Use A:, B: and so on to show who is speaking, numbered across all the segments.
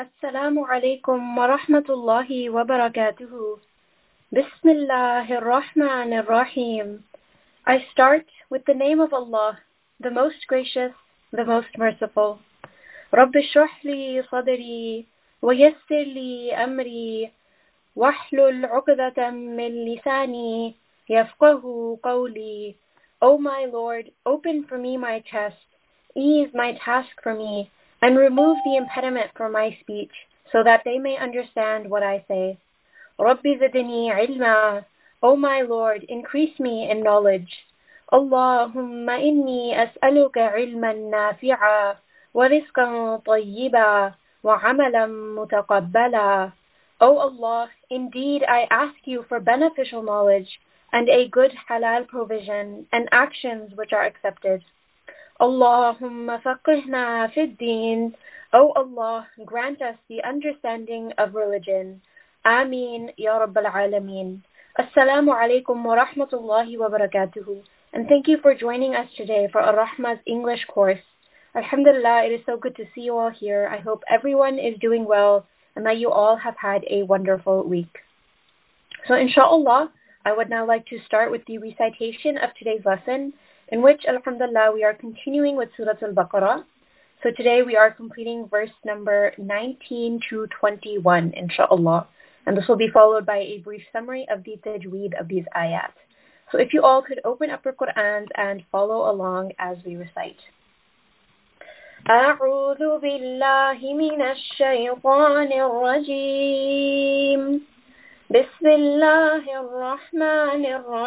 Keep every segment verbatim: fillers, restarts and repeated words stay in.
A: Assalamu alaikum wa rahmatullahi wa barakatuhu. Bismillahir Rahmanir Rahim. I start with the name of Allah, the most gracious, the most merciful. Rabbi shrah li sadri wa yassir li amri wahlul 'uqdatam min lisani yafqahu qawli. O my Lord, open for me my chest, ease my task for me, and remove the impediment from my speech, so that they may understand what I say. Rabbi zidni ilma. O my Lord, increase me in knowledge. Allahumma inni as'aluka ilman nafi'a, wa rizqan tayyiba, wa amalan mutaqabbala. O Allah, indeed I ask you for beneficial knowledge, and a good halal provision, and actions which are accepted. Allahumma faqihna fid din. O Allah, grant us the understanding of religion. Ameen, Ya Rabbal Alameen. Assalamu alaikum wa rahmatullahi wa barakatuhu. And thank you for joining us today for Ar-Rahma's English course. Alhamdulillah, it is so good to see you all here. I hope everyone is doing well and that you all have had a wonderful week. So inshallah, I would now like to start with the recitation of today's lesson, in which, alhamdulillah, we are continuing with Surah Al-Baqarah. So today we are completing verse number nineteen to twenty-one, inshallah. And this will be followed by a brief summary of the tajweed of these ayat. So if you all could open up your Qur'ans and follow along as we recite. أعوذ بالله من الشيطان الرجيم بسم الله الرحمن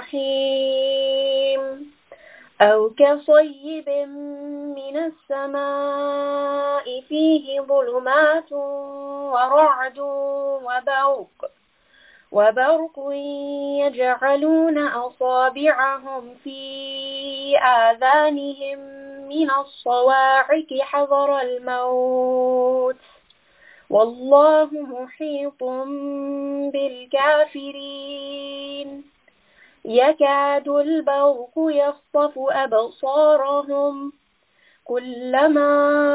A: الرحيم أو كصيب من السماء فيه ظلمات ورعد وبرق وبرق يجعلون أصابعهم في آذانهم من الصواعق حذر الموت والله محيط بالكافرين يكاد البرق يخطف أبصارهم كلما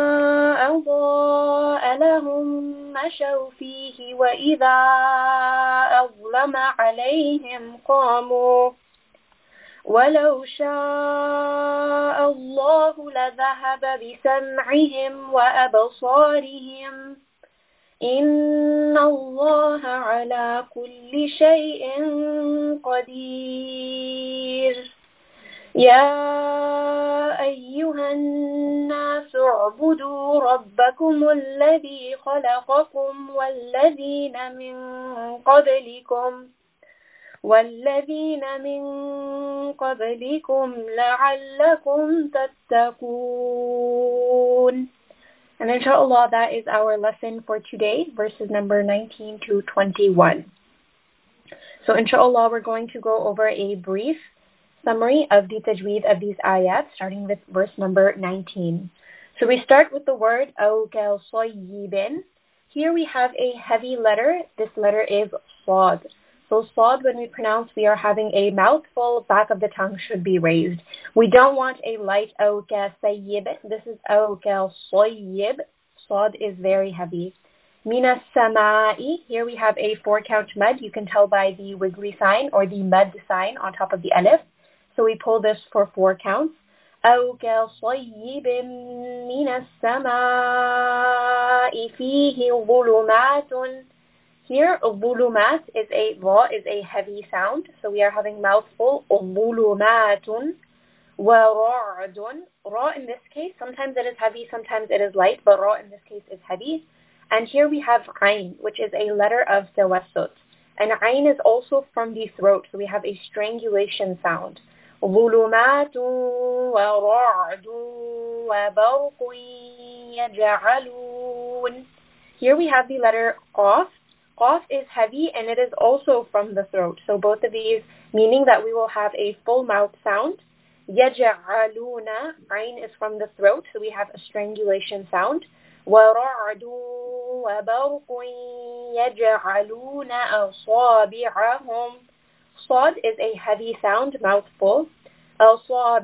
A: أضاء لهم مشوا فيه وإذا أظلم عليهم قاموا ولو شاء الله لذهب بسمعهم وأبصارهم إن الله على كل شيء قدير يا أيها الناس اعبدوا ربكم الذي خلقكم والذين من قبلكم والذين من قبلكم لعلكم تتقون. And inshallah, that is our lesson for today, verses number nineteen to twenty-one. So inshallah, we're going to go over a brief summary of the tajweed of these ayat, starting with verse number nineteen. So we start with the word أَوْ كَصَيِّبٍ. Here we have a heavy letter. This letter is صاد. So صاد, when we pronounce, we are having a mouthful, back of the tongue should be raised. We don't want a light أَوْ كَصَيِّبٍ. This is أَوْ كَصَيِّبٍ. صاد is very heavy. مِنَ السَّمَاءِ. Here we have a four-count mud. You can tell by the wiggly sign or the mud sign on top of the alif. So we pull this for four counts. أَوْ كَصَيِّبٍ مِّنَ السَّمَاءِ فِيهِ ظُلُمَاتٌ. Here, ظُلُمَات is a ra is a heavy sound. So we are having mouthful. ظُلُمَاتٌ وَرَعْدٌ. Ra in this case, sometimes it is heavy, sometimes it is light, but ra in this case is heavy. And here we have ayn, which is a letter of tawassut. And ayn is also from the throat, so we have a strangulation sound. ظُلُمَاتٌ وَرَعْدٌ وَبَرْقٌ يَجْعَلُونَ. Here we have the letter qaf. Qaf is heavy and it is also from the throat. So both of these meaning that we will have a full mouth sound. يَجْعَلُونَ, ayn is from the throat, so we have a strangulation sound. وَرَعْدٌ وَبَرْقٌ يَجْعَلُونَ أَصَابِعَهُمْ. Sad is a heavy sound, mouthful.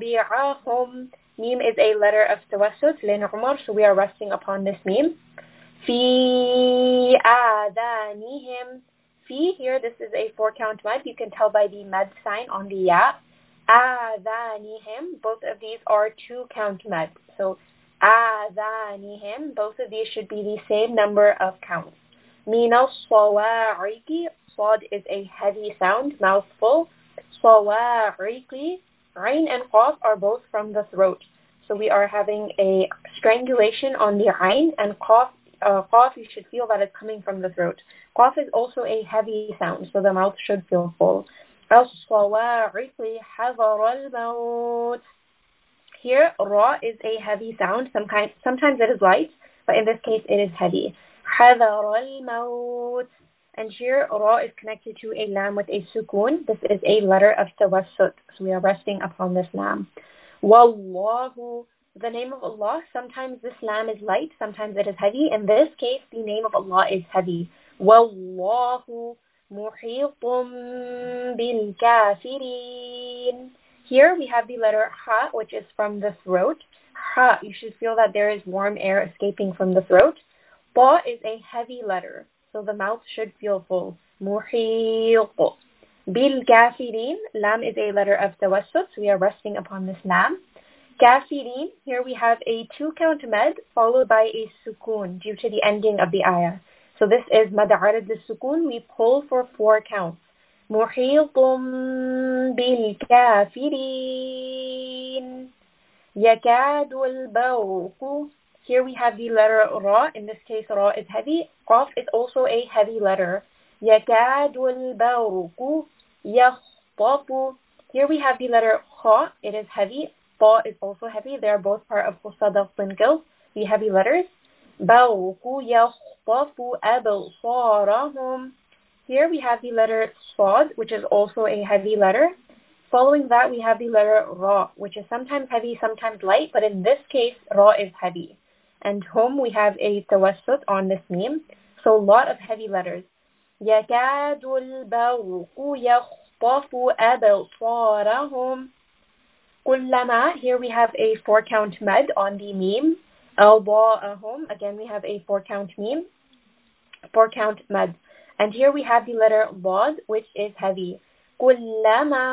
A: أَصَابِعَهُمْ. Meme is a letter of tawassut, لِنْعُمَر, so we are resting upon this meme. في آذانهم. Fi here, this is a four count mad. You can tell by the mad sign on the ya. آذانهم, both of these are two count mad. So آذانهم, both of these should be the same number of counts. من الصواعق, صاد is a heavy sound, mouthful. صواعق, Ain and Qaf are both from the throat. So we are having a strangulation on the Ain, and Qaf, uh, Qaf, you should feel that it's coming from the throat. Qaf is also a heavy sound, so the mouth should feel full. الصواعق حذر الموت. Here, Ra is a heavy sound. Sometimes, sometimes it is light, but in this case it is heavy. حذر الموت. And here, Ra is connected to a lam with a sukoon. This is a letter of tawassut. So we are resting upon this lam. Wallahu, the name of Allah. Sometimes this lam is light, sometimes it is heavy. In this case, the name of Allah is heavy. Wallahu muhitum bil kafirin. Here we have the letter ha, which is from the throat. Ha, you should feel that there is warm air escaping from the throat. Ta is a heavy letter, so the mouth should feel full. Muhit. Bil kafirin, lam is a letter of tawassut, so we are resting upon this lam. Kafirin, here we have a two count med followed by a sukoon due to the ending of the ayah. So this is mad arid al-sukoon, we pull for four counts. Muhitum bil kafirin. Yakadu al-bawqu. Here we have the letter Ra. In this case, Ra is heavy. Qaf is also a heavy letter. Yakadu al-bawqu yakhtafu. Here we have the letter Kha. It is heavy. Ta is also heavy. They are both part of Qusadaf Tingil, the heavy letters. Bawqu yakhtafu absarahum. Here we have the letter Sad, which is also a heavy letter. Following that, we have the letter Ra, which is sometimes heavy, sometimes light, but in this case, Ra is heavy. And home, we have a tawassut on this meme, so a lot of heavy letters. يَكَادُ الْبَرْقُ يَخْطَفُ أَبْصَارَهُم. كُلَّمَا, here we have a four count med on the meme. أَضَاءَهُم, again we have a four count meme, four count med. And here we have the letter Dad, which is heavy. كُلَّمَا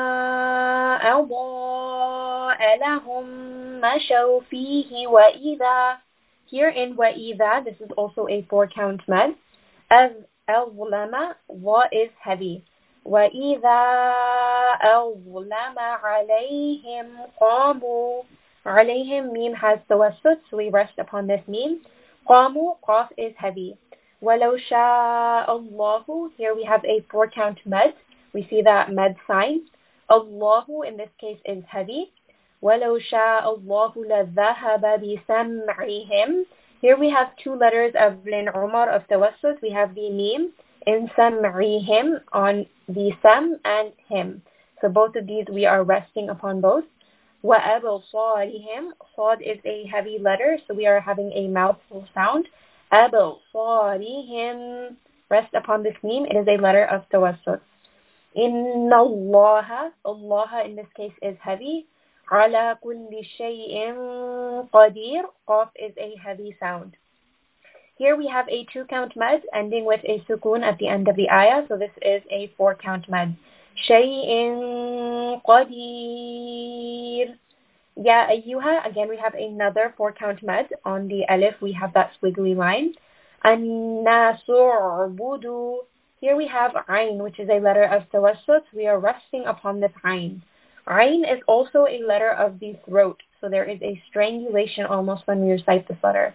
A: أَضَاءَ لَهُم مَشَوْا فِيهِ وَإِذَا. Here in وَإِذَا, this is also a four count med. As أَظْلَمَ, wa is heavy. وَإِذَا أَظْلَمَ عَلَيْهِمْ قَامُوا. عَلَيْهِمْ meme has tawassut, so we rest upon this meme. قَامُوا, qaf is heavy. وَلَوْ شَاءَ اللَّهُ, here we have a four count med. We see that med sign. Allahu in this case is heavy. وَلَوْ شَاءَ اللَّهُ لَذَهَبَ بِسَمْعِهِمْ. Here we have two letters of Lin Umar of tawassut. We have the meme in sam'ihim on the sam and him. So both of these we are resting upon both. وَأَبْصَارِهِمْ, Sad is a heavy letter, so we are having a mouthful sound. أَبْصَارِهِمْ, rest upon this meme. It is a letter of tawassut. Inna Allah, Allah in this case is heavy. Ala kulli shay'in qadir, qaf is a heavy sound. Here we have a two count mad ending with a sukoon at the end of the ayah, so this is a four count mad. Shay'in qadir. Ya ayyuha, again we have another four count mad. On the alif we have that squiggly line. An-nasu'budu. Here we have Ain, which is a letter of tawassut. We are resting upon this Ain. Ain is also a letter of the throat, so there is a strangulation almost when we recite this letter.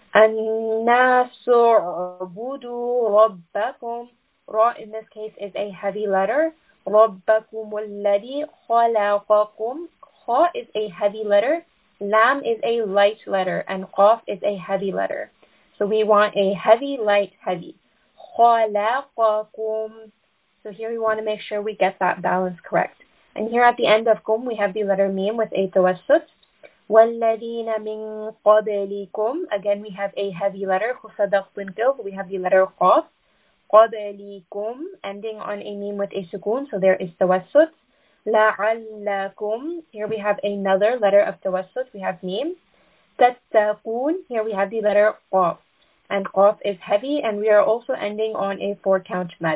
A: An-nasu'budu rabbakum. Ra in this case is a heavy letter. Rabbakum alladhi khalaqakum. Kha is a heavy letter. Lam is a light letter, and Qaf is a heavy letter. So we want a heavy, light, heavy. خَلَقَكُمْ. So here we want to make sure we get that balance correct. And here at the end of kum, we have the letter meme with a tawassut. وَالَّذِينَ مِن قَبْلِكُمْ. Again, we have a heavy letter. خُصَدَقْ بِنْكِلْ. We have the letter qaf. قَبْلِكُمْ, ending on a meme with a sukoon, so there is tawassut. لَعَلَّكُمْ. Here we have another letter of tawassut. We have meme. تَتَّقُونَ. Here we have the letter qaf. and qaf is heavy, and we are also ending on a four-count mad.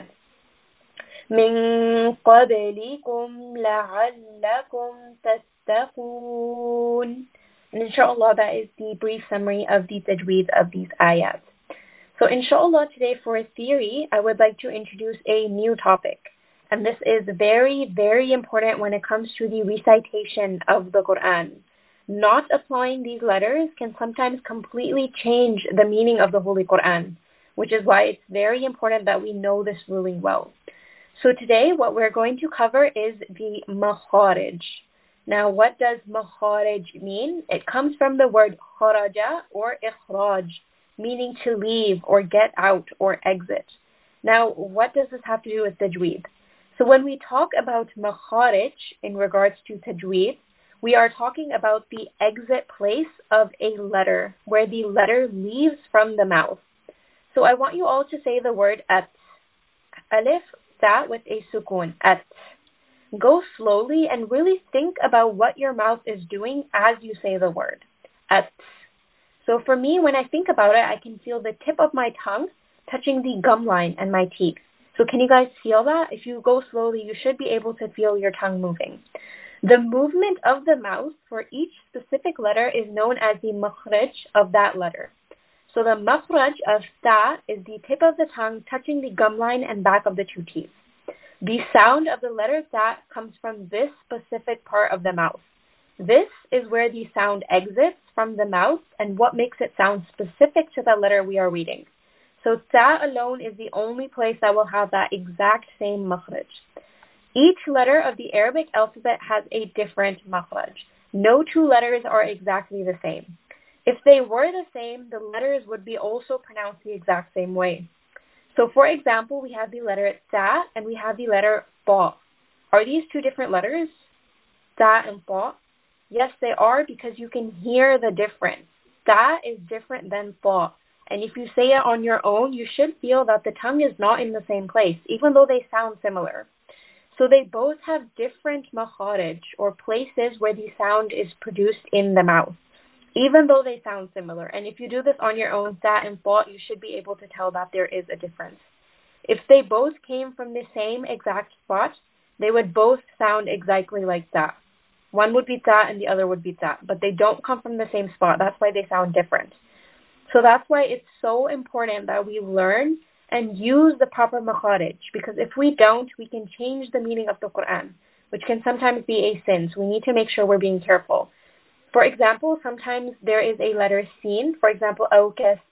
A: من قبلكم لعلكم تتقون. And inshallah, that is the brief summary of the tajweed of these ayat. So inshallah, today for theory, I would like to introduce a new topic. And this is very, very important when it comes to the recitation of the Quran. Not applying these letters can sometimes completely change the meaning of the Holy Quran, which is why it's very important that we know this ruling well. So today, what we're going to cover is the makharij. Now, what does makharij mean? It comes from the word kharaja or ikhraj, meaning to leave or get out or exit. Now, what does this have to do with tajweed? So when we talk about makharij in regards to tajweed, we are talking about the exit place of a letter, where the letter leaves from the mouth. So I want you all to say the word at. Alif, ta with a sukun, at. Go slowly and really think about what your mouth is doing as you say the word, at. So for me, when I think about it, I can feel the tip of my tongue touching the gum line and my teeth. So can you guys feel that? If you go slowly, you should be able to feel your tongue moving. The movement of the mouth for each specific letter is known as the makhraj of that letter. So the makhraj of ta is the tip of the tongue touching the gum line and back of the two teeth. The sound of the letter ta comes from this specific part of the mouth. This is where the sound exits from the mouth and what makes it sound specific to the letter we are reading. So ta alone is the only place that will have that exact same makhraj. Each letter of the Arabic alphabet has a different makhraj. No two letters are exactly the same. If they were the same, the letters would be also pronounced the exact same way. So for example, we have the letter ta and we have the letter ba. Are these two different letters? Ta and ba? Yes, they are, because you can hear the difference. Ta is different than ba. And if you say it on your own, you should feel that the tongue is not in the same place, even though they sound similar. So they both have different makharij, or places where the sound is produced in the mouth, even though they sound similar. And if you do this on your own, ta and ba, you should be able to tell that there is a difference. If they both came from the same exact spot, they would both sound exactly like ta. One would be ta and the other would be ta, but they don't come from the same spot. That's why they sound different. So that's why it's so important that we learn and use the proper makharij, because if we don't, we can change the meaning of the Quran, which can sometimes be a sin. So we need to make sure we're being careful. For example, sometimes there is a letter sin. For example, أو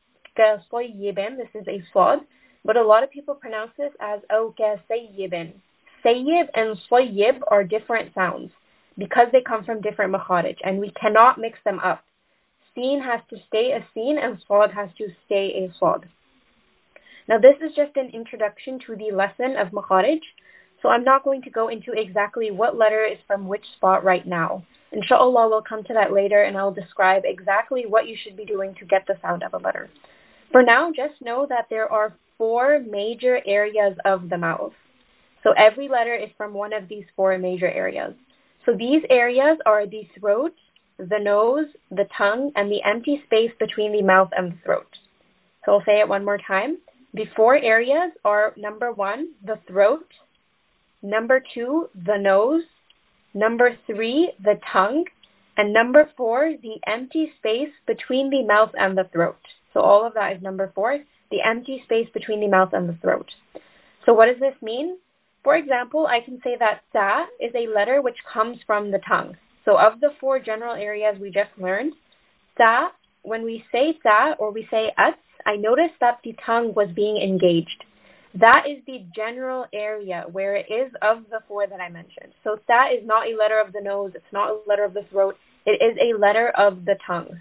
A: كصيب, this is a صاد, but a lot of people pronounce this as أو كسيب. Sayyib and صيب are different sounds because they come from different makharij, and we cannot mix them up. Sin has to stay a sin and صاد has to stay a صاد. Now this is just an introduction to the lesson of makharij, so I'm not going to go into exactly what letter is from which spot right now. Inshallah, we'll come to that later, and I'll describe exactly what you should be doing to get the sound of a letter. For now, just know that there are four major areas of the mouth. So every letter is from one of these four major areas. So these areas are the throat, the nose, the tongue, and the empty space between the mouth and the throat. So I'll say it one more time. The four areas are, number one, the throat, number two, the nose, number three, the tongue, and number four, the empty space between the mouth and the throat. So all of that is number four, the empty space between the mouth and the throat. So what does this mean? For example, I can say that ta is a letter which comes from the tongue. So of the four general areas we just learned, ta, when we say ta or we say at, I noticed that the tongue was being engaged. That is the general area where it is of the four that I mentioned. So ta is not a letter of the nose, it's not a letter of the throat, it is a letter of the tongue.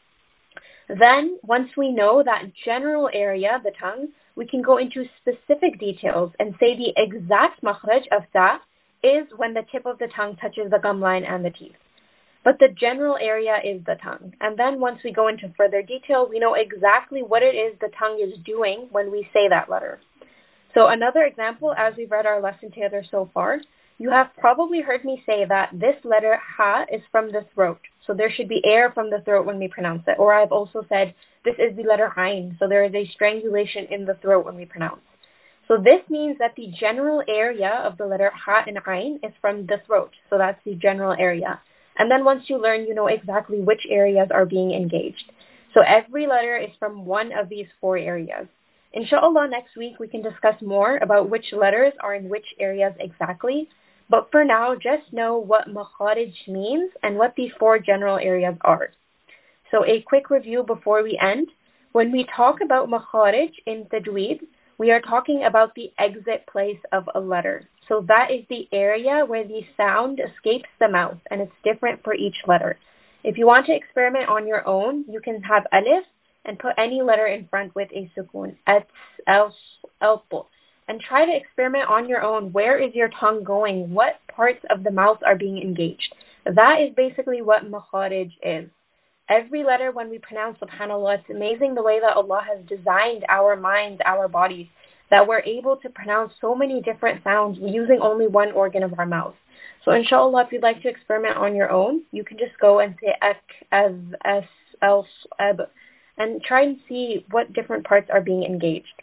A: Then, once we know that general area, the tongue, we can go into specific details and say the exact makhraj of ta is when the tip of the tongue touches the gum line and the teeth. But the general area is the tongue. And then once we go into further detail, we know exactly what it is the tongue is doing when we say that letter. So another example, as we've read our lesson together so far, You have probably heard me say that this letter ha is from the throat. So there should be air from the throat when we pronounce it. Or I've also said this is the letter ayn. So there is a strangulation in the throat when we pronounce. So this means that the general area of the letter ha and ayn is from the throat. So that's the general area. And then once you learn, you know exactly which areas are being engaged. So every letter is from one of these four areas. Inshallah, next week we can discuss more about which letters are in which areas exactly. But for now, just know what makharij means and what these four general areas are. So a quick review before we end. When we talk about makharij in tajweed, we are talking about the exit place of a letter. So that is the area where the sound escapes the mouth, and it's different for each letter. If you want to experiment on your own, you can have alif and put any letter in front with a sukoon, ats, els, elpo, and try to experiment on your own. Where is your tongue going? What parts of the mouth are being engaged? That is basically what makharij is. Every letter when we pronounce subhanAllah, it's amazing the way that Allah has designed our minds, our bodies, that we're able to pronounce so many different sounds using only one organ of our mouth. So inshallah, if you'd like to experiment on your own, you can just go and say ek, az, as, els, ab, and try and see what different parts are being engaged.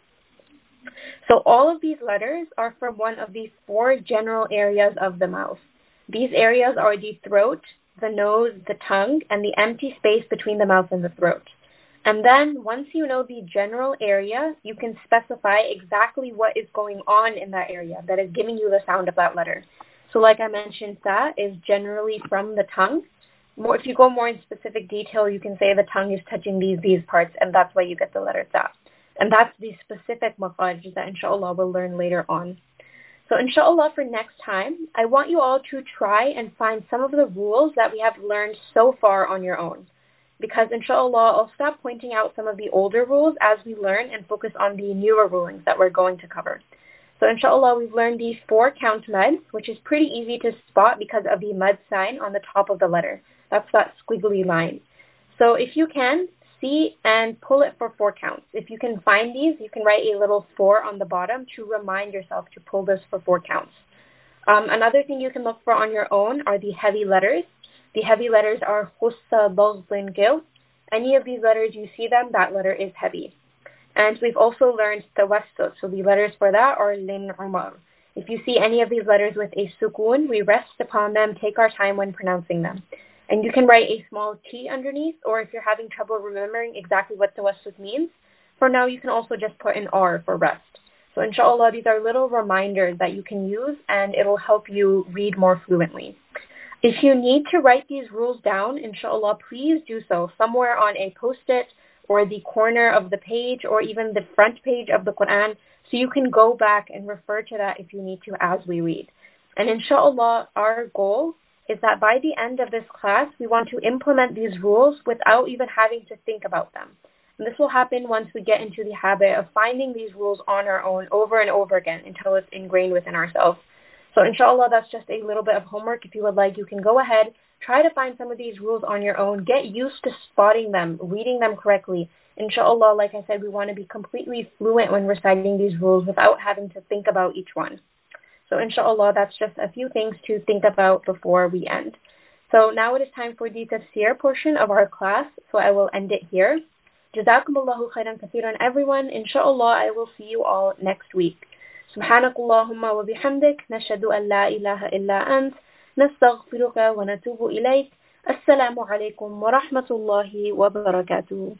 A: So all of these letters are from one of the four general areas of the mouth. These areas are the throat, the nose, the tongue, and the empty space between the mouth and the throat. And then once you know the general area, you can specify exactly what is going on in that area that is giving you the sound of that letter. So like I mentioned, sa is generally from the tongue. More, if you go more in specific detail, you can say the tongue is touching these, these parts, and that's why you get the letter sa. And that's the specific makharij that inshallah we'll learn later on. So inshallah for next time, I want you all to try and find some of the rules that we have learned so far on your own. Because inshallah, I'll stop pointing out some of the older rules as we learn and focus on the newer rulings that we're going to cover. So inshallah, we've learned the four count mads, which is pretty easy to spot because of the mad sign on the top of the letter. That's that squiggly line. So if you can, see and pull it for four counts. If you can find these, you can write a little four on the bottom to remind yourself to pull this for four counts. Um, another thing you can look for on your own are the heavy letters. The heavy letters are khussa, baghdin, gil. Any of these letters, you see them, that letter is heavy. And we've also learned tawassut, so the letters for that are lin, umar. If you see any of these letters with a sukoon, we rest upon them, take our time when pronouncing them. And you can write a small T underneath, or if you're having trouble remembering exactly what tawassut means, for now you can also just put an R for rest. So inshallah, these are little reminders that you can use, and it'll help you read more fluently. If you need to write these rules down, inshallah, please do so somewhere on a post-it or the corner of the page or even the front page of the Quran, so you can go back and refer to that if you need to as we read. And inshallah, our goal is that by the end of this class, we want to implement these rules without even having to think about them. And this will happen once we get into the habit of finding these rules on our own over and over again until it's ingrained within ourselves. So inshallah, that's just a little bit of homework. If you would like, you can go ahead, try to find some of these rules on your own. Get used to spotting them, reading them correctly. Inshallah, like I said, we want to be completely fluent when reciting these rules without having to think about each one. So inshallah, that's just a few things to think about before we end. So now it is time for the tafsir portion of our class. So I will end it here. Jazakumullahu khairan kathiran, everyone. Inshallah, I will see you all next week. سبحانك اللهم وبحمدك نشهد أن لا إله إلا أنت نستغفرك ونتوب إليك السلام عليكم ورحمة الله وبركاته.